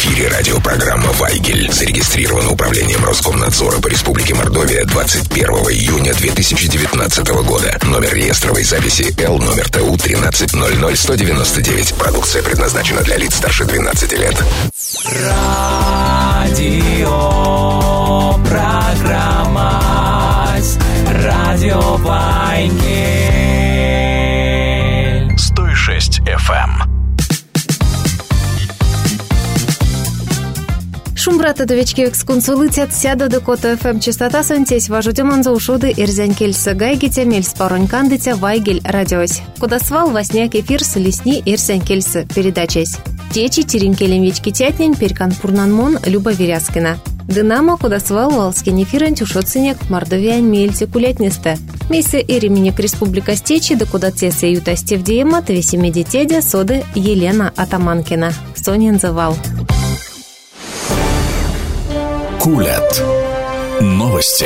эфире радиопрограмма «Вайгель». Зарегистрирована Управлением Роскомнадзора по Республике Мордовия 21 июня 2019 года. Номер реестровой записи Л номер ТУ 1300199. Продукция предназначена для лиц старше 12 лет. Радио программа Радио Вайгель 106 FM. Шумбрата довечки эксконсулитет сяда до кота ФМ частота сантесь важутеман за ушуды ирзянь кельса гайгите мельс паронь кандыте Вайгель радиось. Куда свал восняк эфир с лесни ирзянь кельса передачась. Течи теринкелем вечки тятнень перкан пурнанмон Люба Веряскина. Динамо куда свал валскин эфирен тюшоцинек мордовиань мельце кулятнисте. Мейсе ирименек республика стечи да куда цеся ютасте в диема твесими детедя соды Елена Атаманкина. Сонин завал. Кулят. Новости.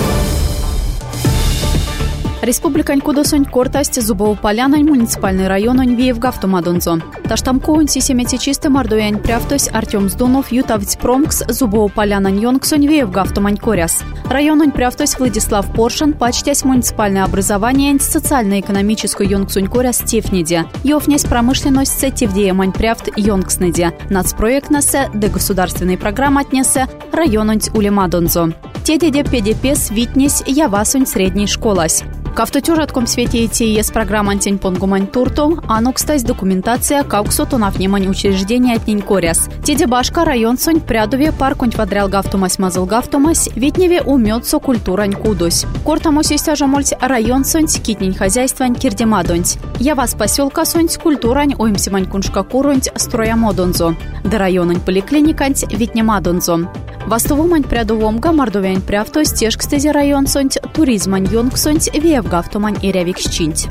Республикань Кудосонь Кортасть Зубово-Полянань муниципальный район Виевгавтомадонзо. Таштамковын сисемете чисто мордуянь пряфтось Артем Сдунов ютавить промкс Зубово-Полянань Йонгсонь Виевгавтомань Коряс. Райононь пряфтось Владислав Поршин почтясь муниципальное образование социально-экономическую Йонгсонь Коряс Тифниде. Йофнесь промышленность Тивдеемань пряфт Йонгснеде. Нацпроектнесе де государственной программы отнесе райононь Улемадонзо. Тедеде ПДП свитнесь явасунь средней школась. В автотюжатком свете ЕС программа «Антень понгумань турту», анукстась документация кауксотонав немань учреждения отнень коряс. Теде башка район сонь прядове паркунь квадрял гавтумась мазыл гавтумась, ветневе умётсо культурань кудось. Кортамось истяжамольть район сонь китнень хозяйствань кирдемадонть. Я вас поселка сонь культурань уимсимань куншка куронть строямодонзо. Да районань поликлиниканть ветнемадонзо. Вастовомань прядовомга мордовянь пряфто стежкстезе район сонть туризмань йонгсонть Виевгавтомань и рявикщинть.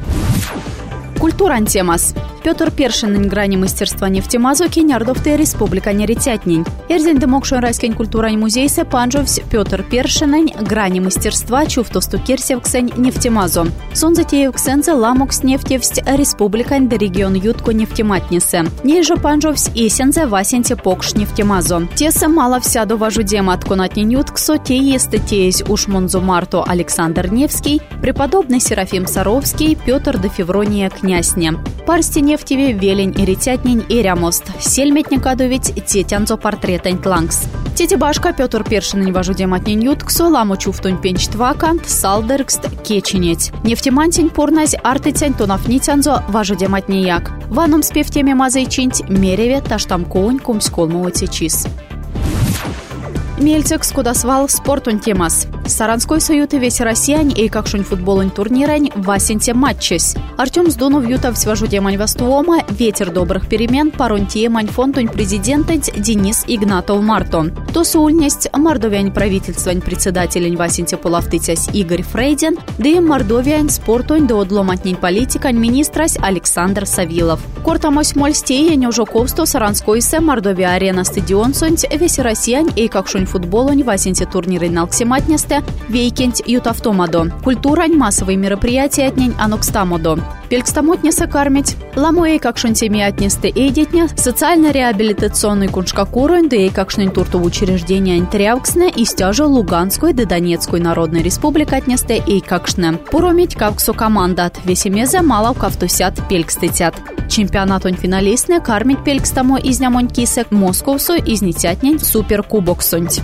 Культуран темас. Петр Першиннень грани мастерства нефтемазу Кенярдовте республика Неретятнень. Эрзень демокшон райскень культурань музейсе панжовсь Петр Першиннень грани мастерства чуфтосту кирсевксень нефтемазу. Сон затеевксензе ламокс нефтевсть республикань да регион ютко нефтематнисе. Нейже панжовсь эсензе васенте покш нефтемазу. Тесе мало всяду важу демат конатнень ютксо те есте теесь ушмонзу Марто Александр Невский, преподобный Серафим Саровский, Петр де Феврония Князьне. Парсти нефтеве велень и ретятнень и рямост. Сельметника довить тетянзо портретань тлангс. Тети башка Петр Першиннень важу дематнень ютксо ламу чуфтунь пенчт вакант салдеркст кеченеть. Нефтемантень порназь артыцянь тонафнитянзо важу дематнияк. Ваном спев теме мазайчинть мереве таштамкоунь кумсколмово течис. Мельцекс кудасвал спортун темас. Саранской союты весь россиян и какшунь футболунь турнирань васенте матчес. Артем Сдунов ютав сважу темань вастуома ветер добрых перемен парон темань фондунь президентать Денис Игнатов Мартон. То суульнесть мордовянь правительствань председателень васенте полавтыцясь Игорь Фрейден, да и мордовянь спортунь да одломатнень политикань министрась Александр Савилов. Кортамось мольстеянь уже ковсто Саранской се Мордовия арена стадион сонть весь россиян и какшунь футболунь васенте турниры налксематнесте вейкент ютавтомадо. Культурань массовые мероприятия отнень анокстамодо. Пелькстамотнеса кармить. Ламуэй какшунь теми отнесте эйдетня. Социально-реабилитационный куншкакурунь да и какшунь турту учреждения антрявксне и стяжа Луганской да Донецкой народной республики отнесте и какшне. Поромить кавксо командат. Весемезе малав кавтусят пелькстетят. Чемпионатонь финалистне кармить пелькстамо изнямонь кисек Московсу изнетятнень суперкубоксунь.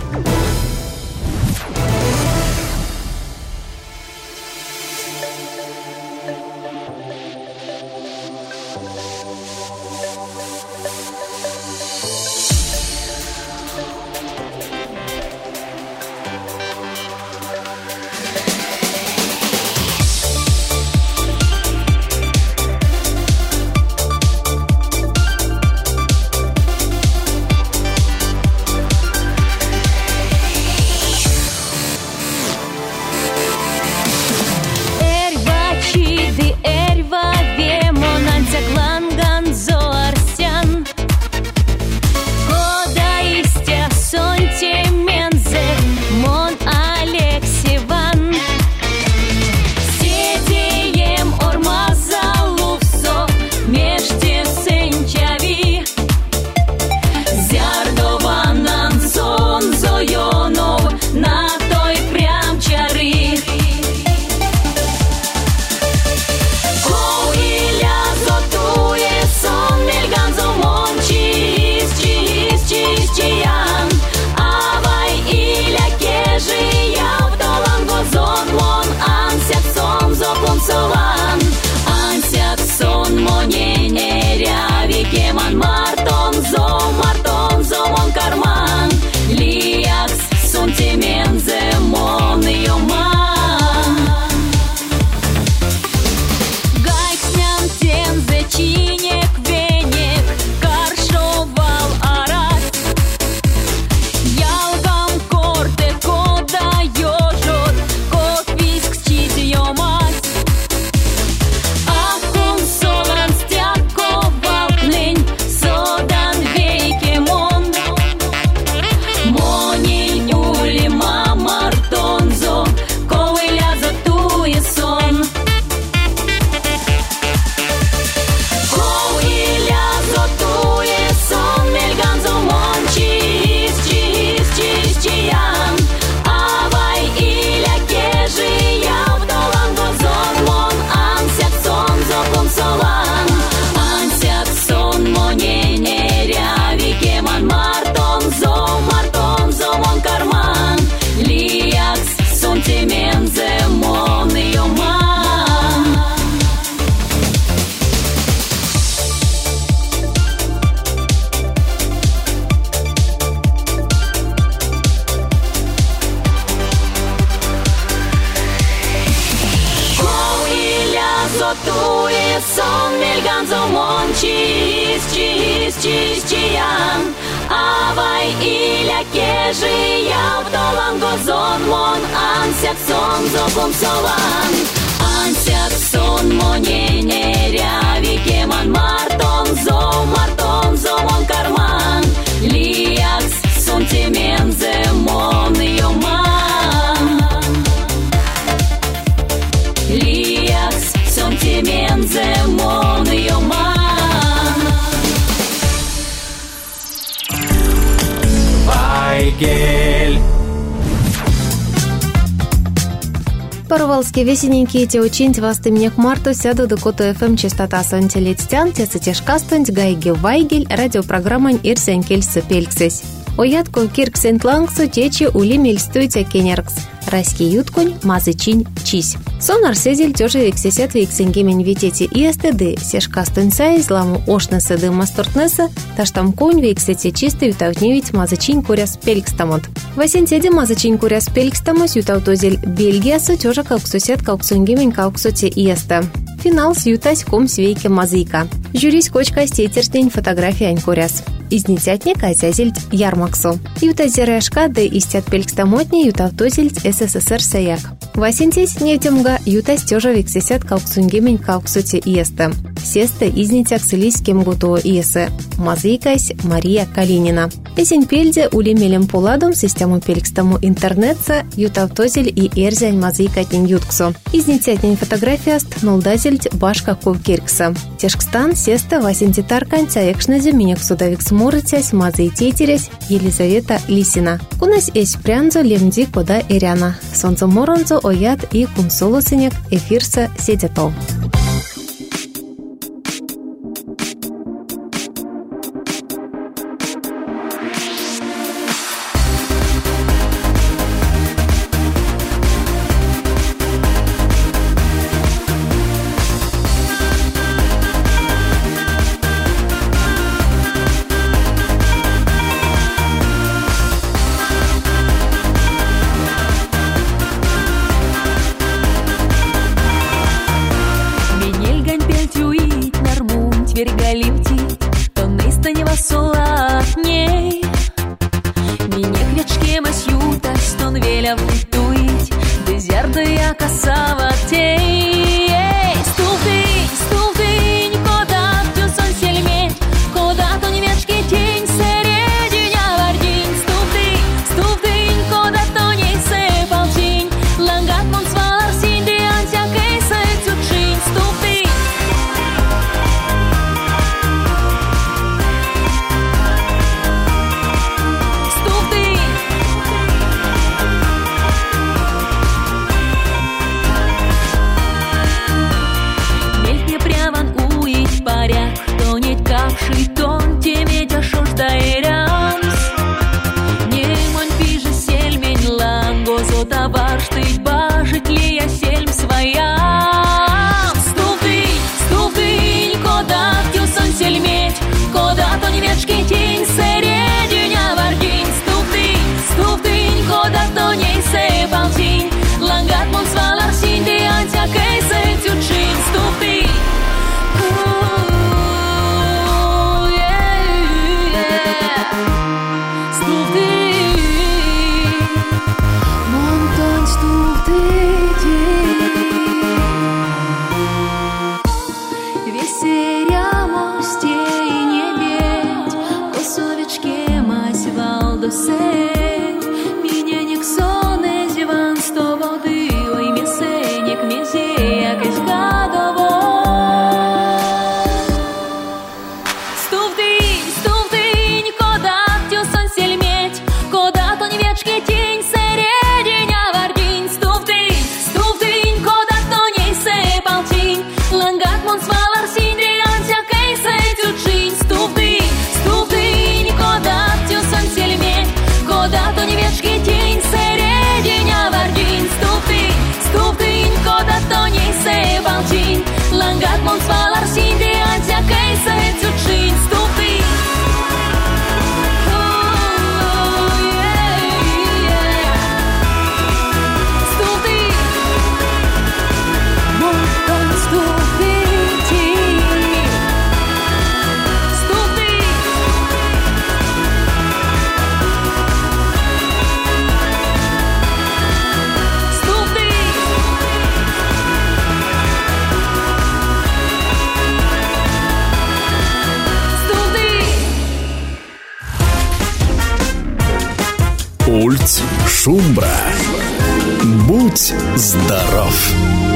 man martonzo mon karman liaks suntimenze mon yoman gaiksnem tenze chinek venek karşoval arat yalgam korte koda yojot kotvisk çit yomat akun solan styakoval nen sodan veikemon monil ulima martonzo kovila zatuye son kovila zatuye son melganzo mon чист чиян авай иля кежи я вдолан гозон мон ансяк сон зоком солан ансяк сон монене рявике ман martonzo mon karman liaks suntimenze mon yoman kovila zotuje son melganzo mon чист чиян авай иля кежи я вдолан гозон мон ансяк сон зоком солан ансяк сон монене рявике ман martonzo mon karman liaks suntimenze mon yoman liaks suntimenze mon yoman Вайгель. Паровалские весенненькие те учинь васты мне к марту сяду до коту ФМ частота сонтелецтян те сатешкастунь гайги вайгель радиопрограммань ирсенкельсы пельксесь. Оятко кирксент лангсу течи ули мельстуйте кенеркс. Райский юткунь мазычинь чись. Сон арсезель тёжи виксесят виксенгемень витети ИСТД сешкастунь сай зламу ошнесы мастортнеса таштамкунь виксети чистый ютаутневить мазычинь куряс пелькстамот. Васентеде мазычинь куряс пелькстамос ютаутозель Бельгиясы тёжа калксусет калксунгемень калксуте ИСТ. Финал с ютась ком свейке мазыка. Жюрис кочка стейтерстень фотография ань куряс. Изнитятник азязельт ярмаксу. Ютазерешка да истят пелькстамотни ютавтозельт СССР саяк. Васентесь нефтемга ютас тёжа виксесят калксунгемень калксуте ИСТ. Сесте изнитяк сылийским гуто ИС. Мазыкась Мария Калинина. Эсень пельде улемелем поладом систему пелькстаму интернетса ютавтозель и эрзянь мазыкатнин ютксу. Изнитятнин фотографияст нолдазельт башка ковкиркса. Тешкстан сесте васентитаркань цаекшнезе минек судовикс мурыцясь мазыйтейтерясь Елизавета Лисина. Кунась эсь прянзо лемди кода эряна. Сонзо моронзо оят и кунсолосынек эфирса седето. Ульть Шумбра. Будь здоров!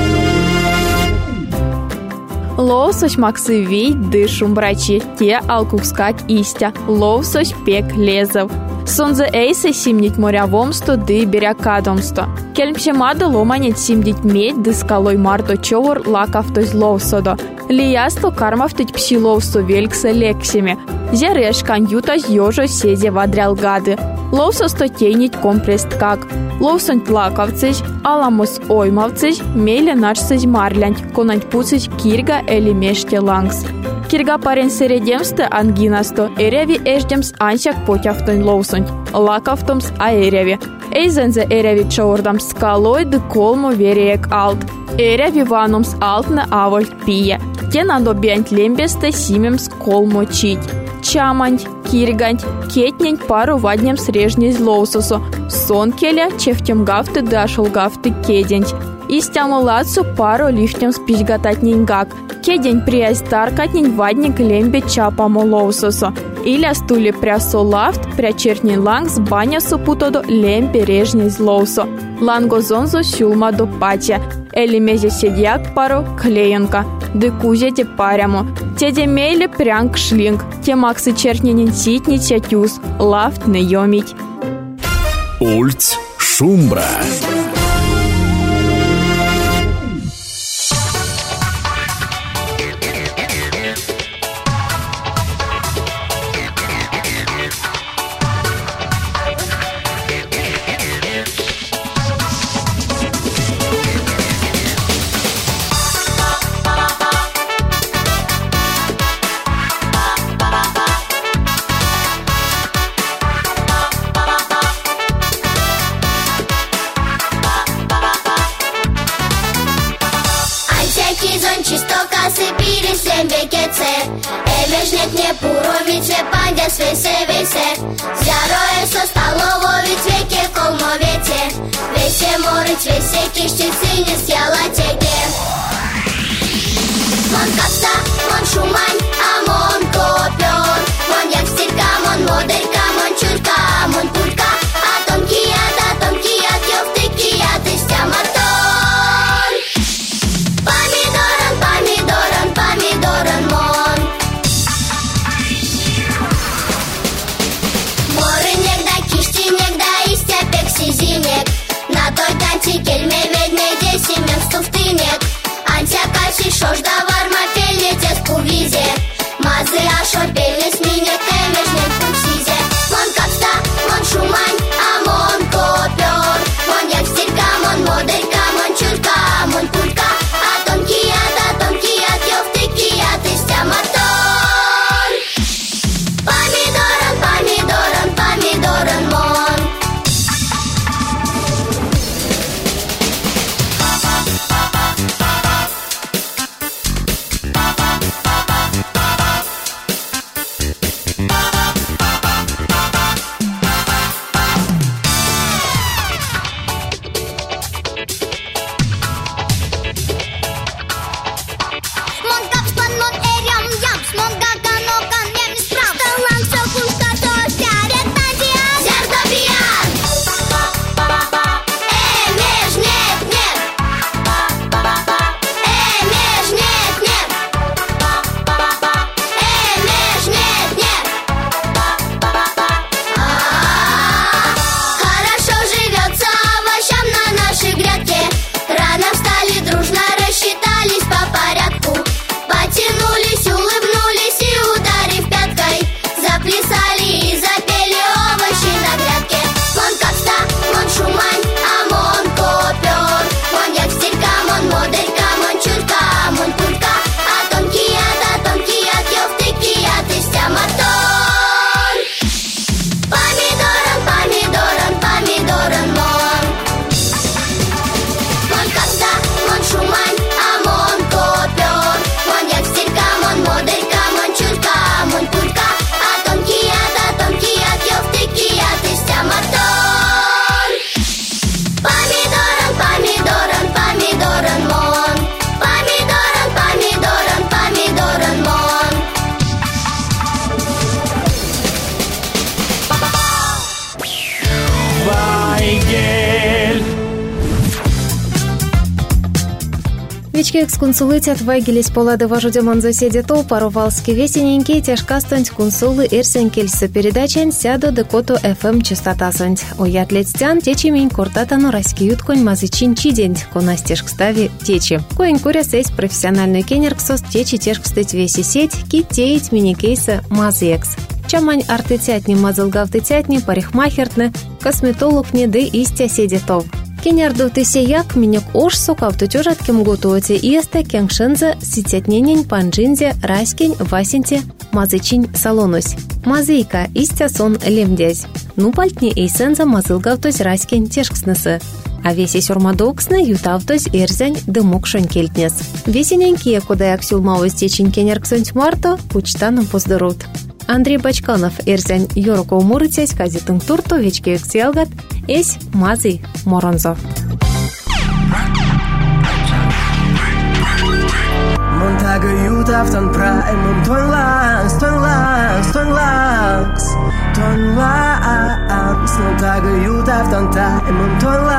Лоусось максывей ды шумбрачи, те алкукскак истя, лоусось пек лезов. Сонзе эйсе симнить морявомсто ды берякадомсто. Кельмшемада ломанет симдить медь ды скалой мардо човор лакавтоз лоусодо. Лиясто кармавтыть пси лоусо вельксе лексими. Зерешкан ютоз ёжо сезе вадрялгады. Лоусо стотейнить компресткак. Лоусонь лакавцись, аламос оймавцись, мейле начсись марлянь, конать пуцись кирга или меште лангс. Кирга парен середемсте ангинасто, эреви эждемс анчак потяфтонь лоусонь, лакавтомс аэреви. Эйзензе эреви чордам скалой ды колмо вереек алт. Эреви ваномс алтне авольт пие. Те надо бянть лембесте симемс колмо чить. Чаманть, кирганть, кетнень пару ваднем срежней лоусосо. Сон келя чефтем гафты дашел гафты кедень. Истяму лацу пару лифтем спичгататнень гак. Кедень приясь таркатнень вадник лембе чапамо лоусосо. Иля стуле прясо лафт, прячернень лангс баня супутодо лембе режней лоусо. Ланго зонзо сюлма до патя. Эли мезе седяк пару клеенка. Декузе те парямо. Теде мейле прянк шлинг. Те максы черненен ситни тятюс. Лафт не йомить. Ульть Шумбра. Весе, зяроє со столово від веке колмовете. Весе морить, весе кишчи сине съела теге. Мон капса, мон шумань, а мон копер. Мон як стирка, мон модерка, мон чурка, мон пулька. А тонкия, тёвтыкия, тыстя мотор. Помидоран, мон. Зинек. На той танці кельме ведьме десимем стуфтинек. Антя каші шош да варма пельнете спувізе. Мази ашо пельнес мине кемежнем пупсизе. Мон капста, мон шумань, а мон копер. Мон як стирка, мон модерка, мон чурка, мон пулька. А тонкия, тёвтыкия, тыстя мотор. Помидоран, мон. Вечки эксконсулитет вайгелись полады важудеман заседето паровалски весененькие тяжкастонь консулы эрсенкельсы передачен сяду декоту FM частотасонь. Оятлетстян течимень кортатану раскиют конь мазычин чидень, конастежк стави течи. Коень куря сесть профессиональный кенерксос течи тежкстыть веси сеть, ки теять мини-кейса мазекс. Чамань артетятни мазылгавтетятни парикмахертны, косметологни да истя седетов. Кенярду тесеяк минек ош сокавту тюжатким готуоте иесте кенгшензе ситятненень панжинзе раскень васенте мазычин салонусь. Мазыйка истя сон лемдязь. Ну пальтни эйсензе мазылгавтусь раскень тешкснысы. А веси сюрмадоксны ютавтусь эрзянь дымок шонкельтнес. Весененькие, куда аксюлмаусь течень кенярксонть марто, пучтаном поздорут. Андрей Бачканов эрзянь йорко умурытясь казитын турту вечки эксиалгат эсь мазый моронзо. Монтага ютавтан праймун тонланс. Монтага ютавтан праймун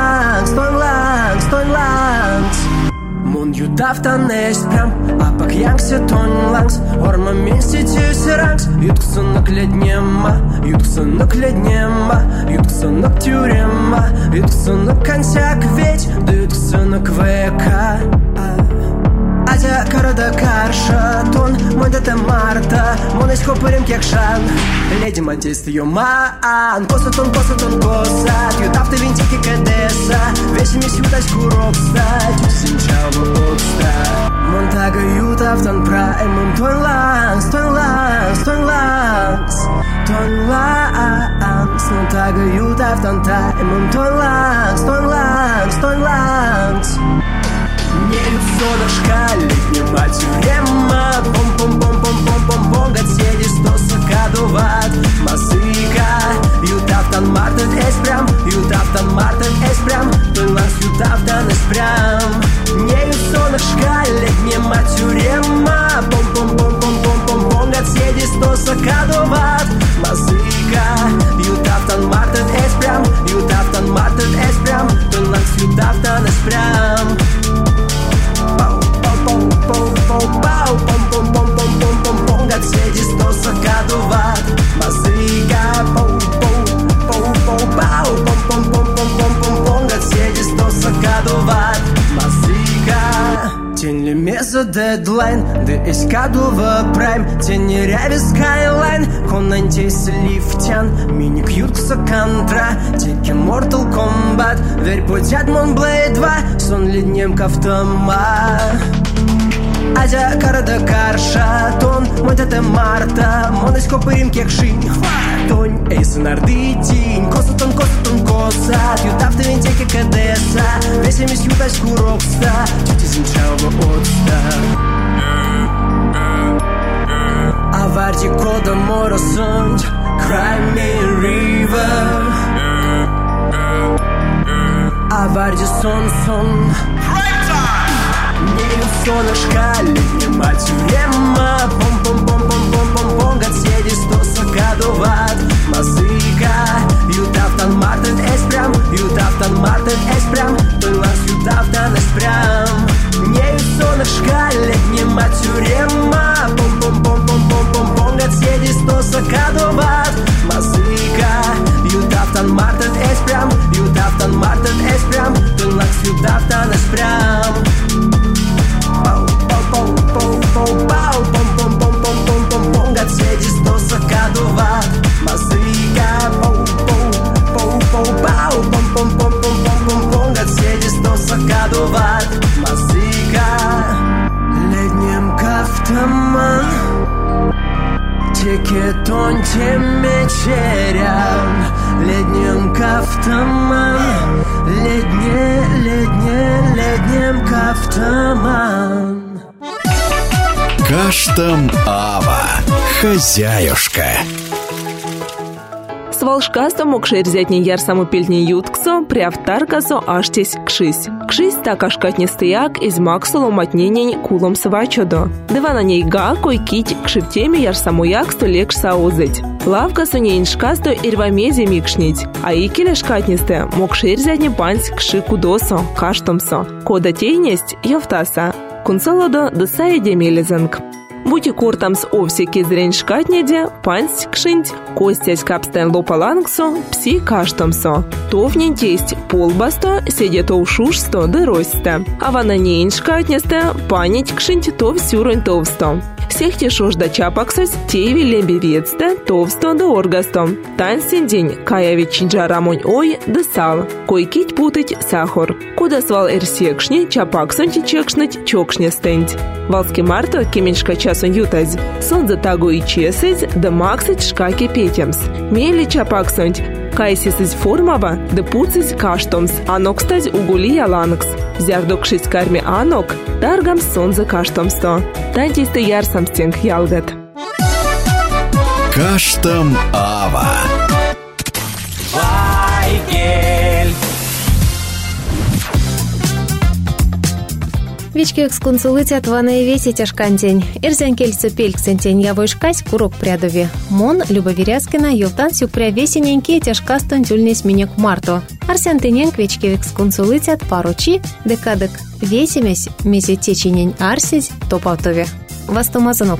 тонланс. Мон ютавтан эс прям, а пак янгсе тонланс. Орма месте тюсеранс. Ютксынок леднема, ютксынок тюрема, ютксынок консяк ведь, да ютксынок века. Азя карада карша, тон, модета марта, монес копарем кекшан. Леди мантист йоман, косатон, косат, ютавты винтики кедеса, весимись ютась курок стать, усинчава отста. Монтага ютавтан праймун тонланс. Монтага ютавтан праймун тонланс. Не юзона шкале, не матюрема. Бом-бом-бом-бом-бом-бом-бом, гадседи стоса кадуват. Мазыка, ютавтан мартен эспрям, тонланс ютавтан эспрям. Не юзона шкале, не матюрема. Бом-бом-бом-бом-бом-бом-бом, гадседи стоса кадуват. Мазыка, ютавтан мартен эспрям, тонланс ютавтан эспрям. Пом-пом-пом-пом-пом-пом-пом-пом, гадседи стоса кадуват. Мазыка, пом-пом-пом-пом-пом-пом-пом, гадседи стоса кадуват. Мазыка. Тень лемеза дедлайн, да эскадува прайм. Тень ряви скайлайн, конантейс лифтян. Миник юткса кантра, теки Mortal Kombat. Верь путят Монблейд 2, сон леднем кафтама. Азя карада карша, тон, модета марта, монес копарим кекшинь, тонь, эйсен арды тинь, косатон, косат, ютавты винтики кедеса, весимись ютась курокста, тюти зинчава отста. Аварди кода моросонь, cry me river. Аварди сон. Не юсона шкале, не матюрема. Бом-бом-бом-бом-бом-бом-бом, гадседи стоса кадуват. Мазыка, ютавтан мартен эспрям, тонланс ютавтан эспрям. Не юсона шкале, не матюрема. Бом-бом-бом-бом-бом-бом-бом, гадседи стоса кадуват. Мазыка, ютавтан мартен эспрям, тонланс ютавтан эспрям. Пом-пом-пом-пом-пом-пом-пом-пом, гадседи стоса кадуват. Мазыка, пом-пом-пом-пом-пом-пом, гадседи стоса кадуват. Мазыка. Леднем кафтаман, текетон темечерям. Леднем кафтаман, леднем кафтаман. Каштам Ава. Хозяюшка. Свалшкасто мокшер зятни яр самопильтни ютксо, приавтаркасо аштесь кшись. Кшись так ашкатни стояк из максуло матненень кулом свачодо. Дева на ней га кой кить кшиптеми яр самояк столек саузыть. Лавка сонейншкасто ирвамезе микшнить. А икеле шкатнисте мокшер зятни пансь кши кудосо, каштомсо. Кода тейнесть йофтаса. кунсолодо дысая демелезанг. Бути кортамс овсе кезрень шкатнеде, пансть кшинть, костясь капстен лопалангсо, пси каштомсо. Товнень тесть полбасто, седето ушушсто дыросто. А вананейн шкатнесте, панить кшинть тов сюрень товсто. Всех тешуш да чапаксось, теви лебеветсте, товсто да оргасто. Тансин день, каявит чинджарамонь ой, да сал. Койкить путать сахар. Куда свал эрсекшни, чапаксонти чекшнать, чокшнестенть. Валски марто кеменьшка часон ютазь. Сонза тагу и чесыть, да максыть шкаки петемс. Мели чапаксонть. Кайсисыз формава, да пуцись каштомс, анокстазь угули яланкс. Зярдокшись карми анок, таргам сонза каштомсто. Тантисты ярсамстенг ялгат. Каштом ава. Вайгель. Вички эксконсулытят вана и веси тяжкан день. Эрзян кельца пельксен тень явойшкась курок прядови. Мон, Люба Веряскина, Йовтан сюкря весененькие тяжкастон тюльнес минек марто. Арсен тененк вички эксконсулытят паручи, декадек весемесь, мези теченень арсись, топавтове. Вастомазанок.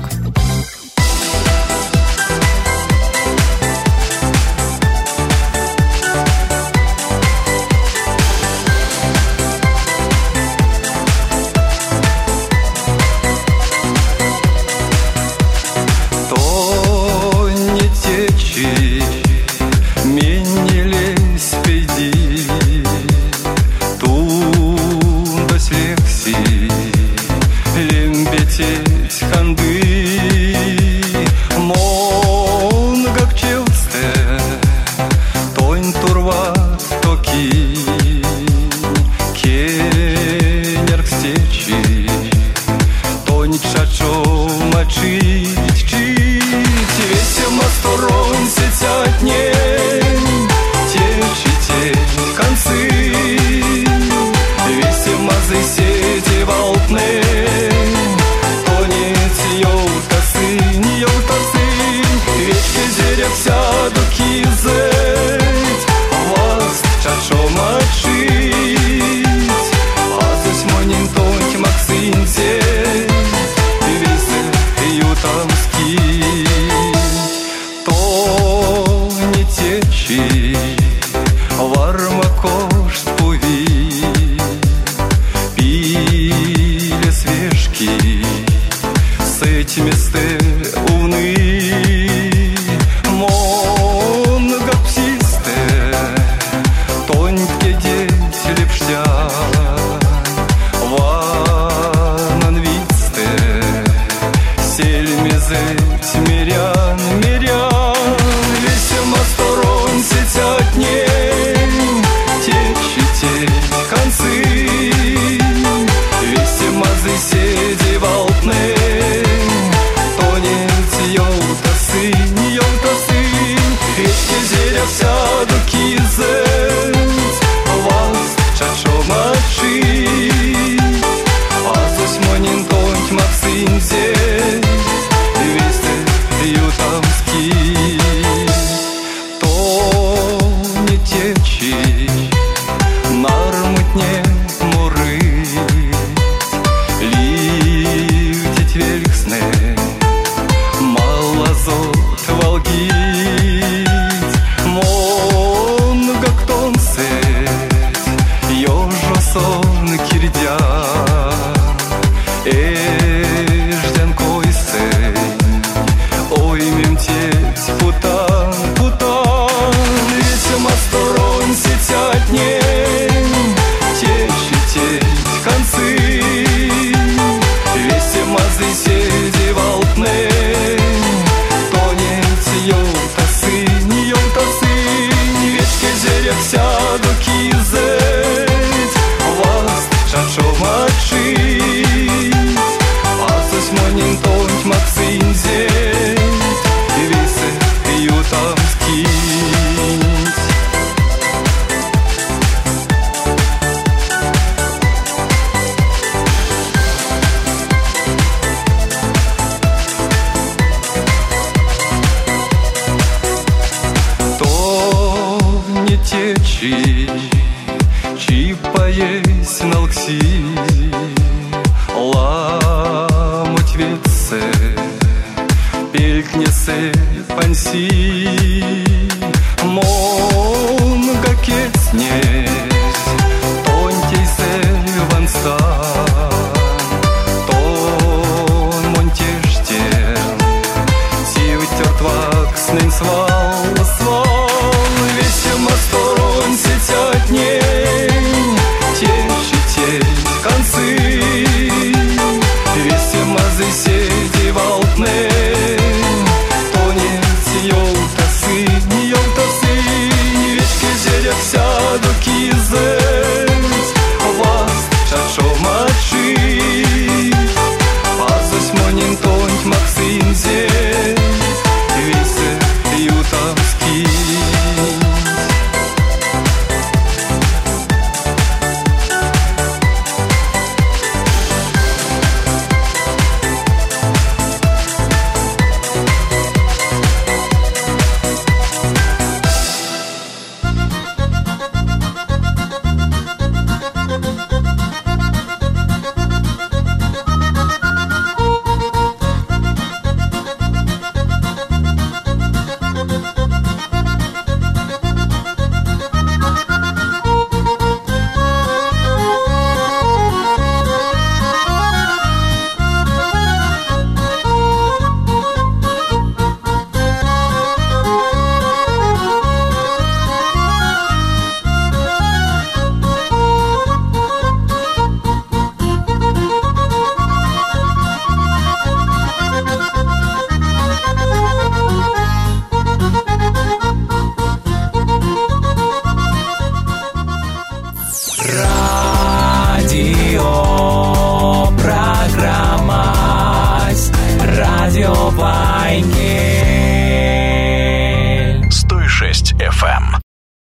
Чи поесть налкси, Мой